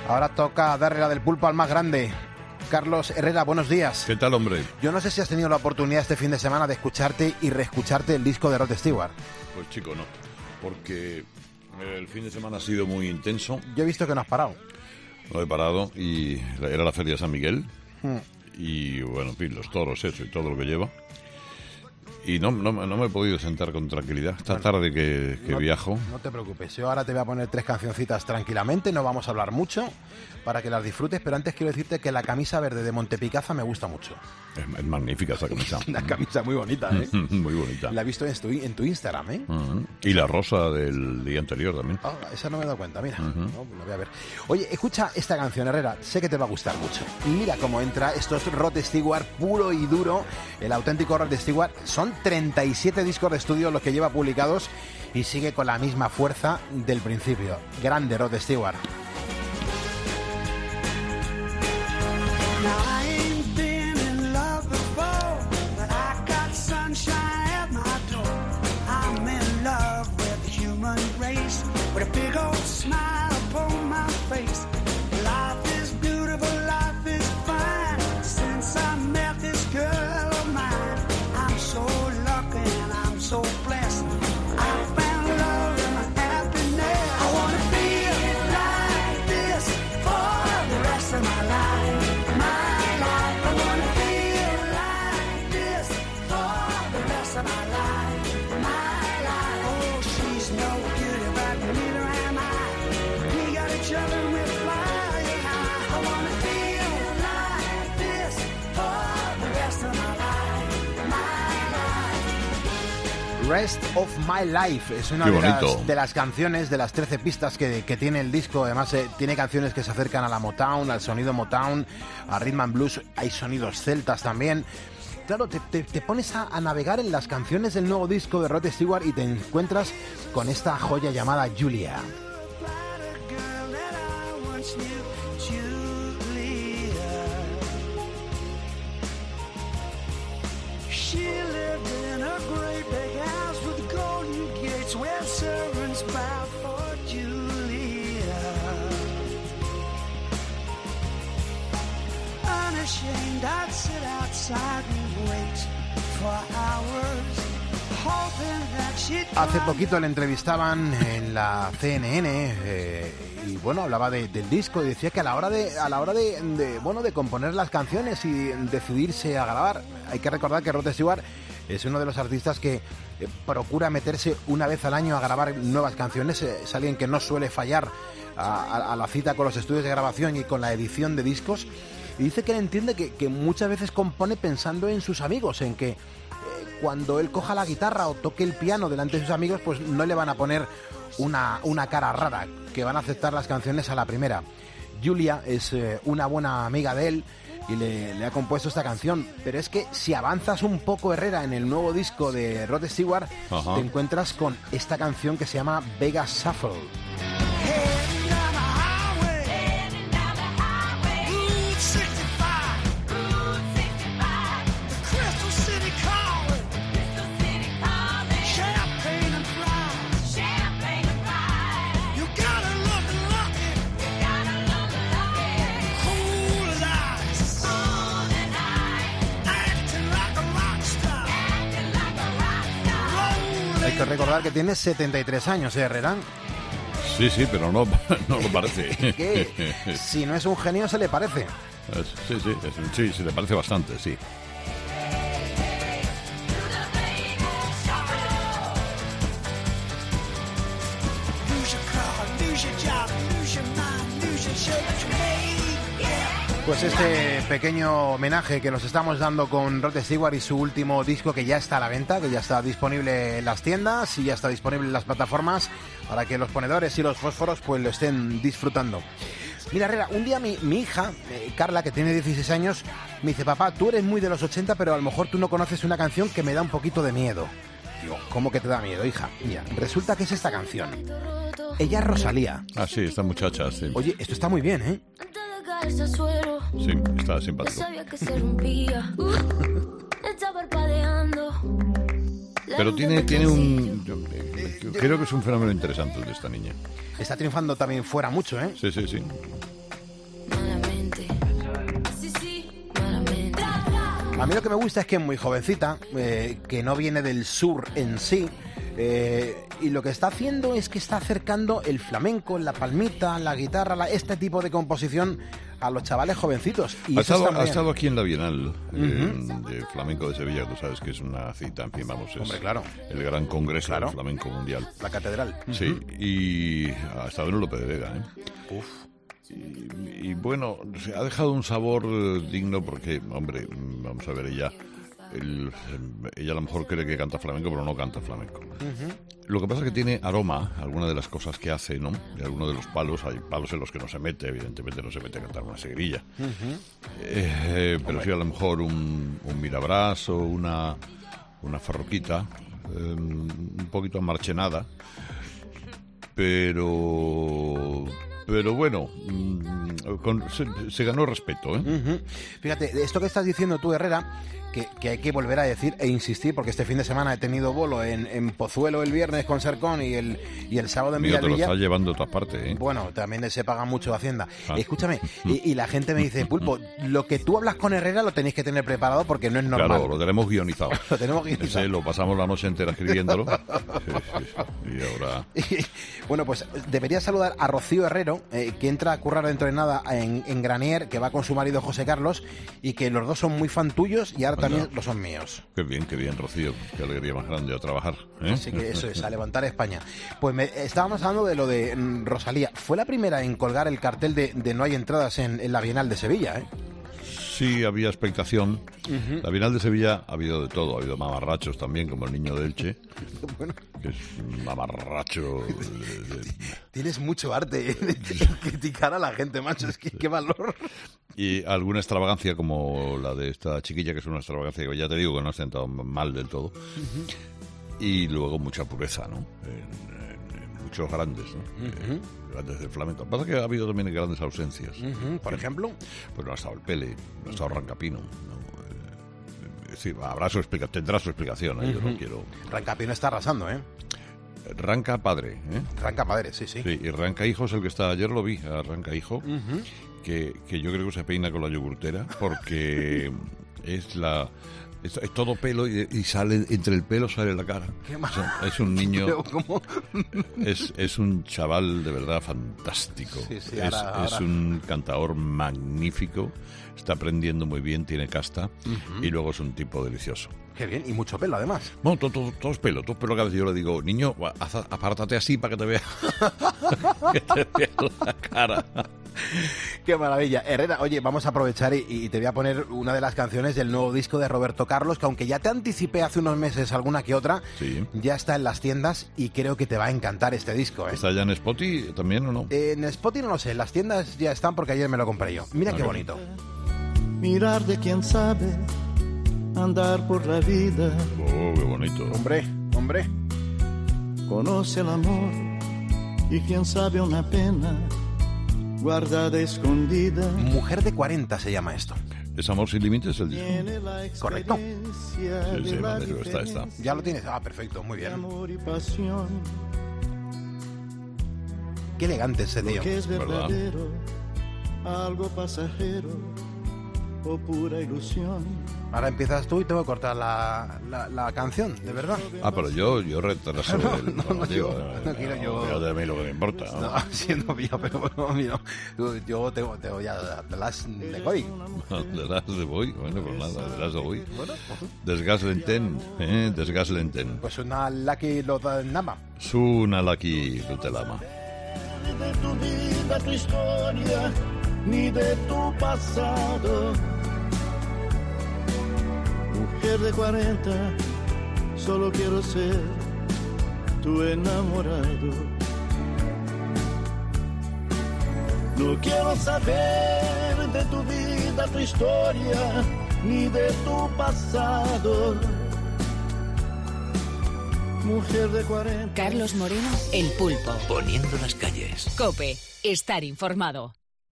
Ahora toca darle la del pulpo al más grande. Carlos Herrera, buenos días. ¿Qué tal, hombre? Yo no sé si has tenido la oportunidad este fin de semana de escucharte y reescucharte el disco de Rod Stewart. Pues chico, no, porque el fin de semana ha sido muy intenso. Yo he visto que no has parado. No he parado y era la Feria de San Miguel y, bueno, en fin, los toros, eso y todo lo que lleva. Y no me he podido sentar con tranquilidad. Esta tarde que viajo. No te preocupes, yo ahora te voy a poner 3 cancioncitas tranquilamente, no vamos a hablar mucho para que las disfrutes, pero antes quiero decirte que la camisa verde de Montepicaza me gusta mucho. Es magnífica esa camisa. Una camisa muy bonita, ¿eh? Muy bonita. La he visto en tu Instagram, ¿eh? Y la rosa del día anterior también. Oh, esa no me he dado cuenta, mira. No, lo voy a ver. Oye, escucha esta canción, Herrera, sé que te va a gustar mucho. Mira cómo entra, esto es Rod Stewart puro y duro, el auténtico Rod Stewart. Son 37 discos de estudio los que lleva publicados y sigue con la misma fuerza del principio. Grande Rod Stewart. Rest of My Life es una de las canciones, de las 13 pistas que tiene el disco. Además tiene canciones que se acercan a la Motown, al sonido Motown, a Rhythm and Blues, hay sonidos celtas también. Claro, te pones a navegar en las canciones del nuevo disco de Rod Stewart y te encuentras con esta joya llamada Julia. Hace poquito le entrevistaban en la CNN y bueno, hablaba del disco y decía que a la hora de componer las canciones y decidirse a grabar, hay que recordar que Rod Stewart es uno de los artistas que procura meterse una vez al año a grabar nuevas canciones. Es alguien que no suele fallar a la cita con los estudios de grabación y con la edición de discos. Y dice que él entiende que muchas veces compone pensando en sus amigos, en que cuando él coja la guitarra o toque el piano delante de sus amigos, pues no le van a poner una cara rara, que van a aceptar las canciones a la primera. Julia es una buena amiga de él y le ha compuesto esta canción, pero es que si avanzas un poco, Herrera, en el nuevo disco de Rod Stewart, te encuentras con esta canción que se llama Vegas Shuffle. Hay que recordar que tiene 73 años, Herrera. Sí, pero no lo parece. Que si no es un genio, se le parece. Sí, se le parece bastante, sí. Pues este pequeño homenaje que nos estamos dando con Rod Stewart y su último disco, que ya está a la venta, que ya está disponible en las tiendas y ya está disponible en las plataformas para que los ponedores y los fósforos pues lo estén disfrutando. Mira, Herrera, un día mi hija, Carla, que tiene 16 años, me dice: papá, tú eres muy de los 80, pero a lo mejor tú no conoces una canción que me da un poquito de miedo. Digo, ¿cómo que te da miedo, hija? Mira, resulta que es esta canción. Ella es Rosalía. Ah, sí, esta muchacha, sí. Oye, esto está muy bien, ¿eh? Sí, está simpático. Pero tiene un... Creo que es un fenómeno interesante el de esta niña. Está triunfando también fuera mucho, ¿eh? Sí. A mí lo que me gusta es que es muy jovencita, que no viene del sur en sí, y lo que está haciendo es que está acercando el flamenco, la palmita, la guitarra, este tipo de composición a los chavales jovencitos. Y ha estado aquí en la Bienal de Flamenco de Sevilla, tú sabes que es una cita, en fin, vamos, es Hombre, claro. El gran congreso del flamenco mundial. La catedral. Sí, y ha estado en Lope de Vega, ¿eh? Uf. Y bueno, ha dejado un sabor digno porque, hombre, vamos a ver, ella a lo mejor cree que canta flamenco, pero no canta flamenco. Lo que pasa es que tiene aroma, alguna de las cosas que hace, ¿no? De algunos de los palos, hay palos en los que no se mete, evidentemente no se mete a cantar una seguirilla. Pero sí a lo mejor un mirabrás o una farroquita, un poquito amarchenada, pero bueno, se ganó respeto, ¿eh? Fíjate, esto que estás diciendo tú, Herrera, que hay que volver a decir e insistir, porque este fin de semana he tenido bolo en Pozuelo el viernes con Sercón y el sábado en Villavilla. Te lo estás llevando a otra parte, ¿eh? Bueno, también se paga mucho Hacienda. Escúchame, y la gente me dice, Pulpo, lo que tú hablas con Herrera lo tenéis que tener preparado porque no es normal. Claro, lo tenemos guionizado. Lo tenemos guionizado. Lo pasamos la noche entera escribiéndolo. Sí. Y ahora... Bueno, pues debería saludar a Rocío Herrero, que entra a currar dentro de nada en Granier, que va con su marido José Carlos, y que los dos son muy fan tuyos y ahora también lo son míos. Qué bien, Rocío. Qué alegría más grande a trabajar, ¿eh? Así que eso es, a levantar España. Pues estábamos hablando de lo de Rosalía. Fue la primera en colgar el cartel de no hay entradas en la Bienal de Sevilla, ¿eh? Sí, había expectación. La Bienal de Sevilla ha habido de todo. Ha habido mamarrachos también, como el niño de Elche. Bueno. Que es un mamarracho. Tienes mucho arte de criticar a la gente, macho. Es que qué valor. Y alguna extravagancia, como la de esta chiquilla, que es una extravagancia que ya te digo que no ha sentado mal del todo. Y luego mucha pureza, ¿no? En muchos grandes, ¿no? Grandes del flamenco. Lo que pasa es que ha habido también grandes ausencias. Por ejemplo, pues no ha estado el Pele, no ha estado Rancapino, ¿no? Sí, tendrá su explicación, ¿eh? Yo no quiero... Rancapino está arrasando, ¿eh? Ranca padre, ¿eh? Ranca padre, sí. Sí, y Ranca hijo es el que está... Ayer lo vi, a Ranca hijo, que yo creo que se peina con la yogurtera, porque es todo pelo y sale entre el pelo sale la cara. Es un niño. Es un chaval de verdad fantástico. Sí, es un cantador magnífico. Está aprendiendo muy bien, tiene casta y luego es un tipo delicioso. Qué bien, y mucho pelo además. Bueno, todo es pelo. Todo cada vez yo le digo, niño, apártate así para que te vea que te vea la cara. Qué maravilla. Herrera, oye, vamos a aprovechar y te voy a poner una de las canciones del nuevo disco de Roberto Carlos, que aunque ya te anticipé hace unos meses alguna que otra, ya está en las tiendas y creo que te va a encantar este disco, ¿eh? ¿Está ya en Spotify también o no? En Spotify no lo sé, las tiendas ya están porque ayer me lo compré yo. Mira qué bonito. Mirar de quien sabe, andar por la vida. Oh, qué bonito. Hombre. Conoce el amor y quien sabe una pena guardada escondida. Mujer de 40 se llama esto. ¿Es Amor sin límites el disco? Correcto. Sí, vale, está. Ya lo tienes. Ah, perfecto, muy bien. Amor y pasión. Qué elegante ese tío. Que es verdadero, algo pasajero o pura ilusión. Ahora empiezas tú y tengo que cortar la canción, de verdad. Pero yo retraso. No quiero yo. Pero de mí lo que me importa, ¿no? No, siendo mío, pero bueno, mira, yo tengo ya The Last de Boy. The Last de Boy, bueno, pues nada, The Last de Boy. Bueno, pues, Desgaslenten. Pues una Lucky Lotanama. Una Lucky Lutelama. De tu vida, tu historia, ni de tu pasado. Mujer de 40, solo quiero ser tu enamorado. No quiero saber de tu vida, tu historia, ni de tu pasado. Mujer de 40. Carlos Moreno, El Pulpo. Poniendo las calles. COPE. Estar informado.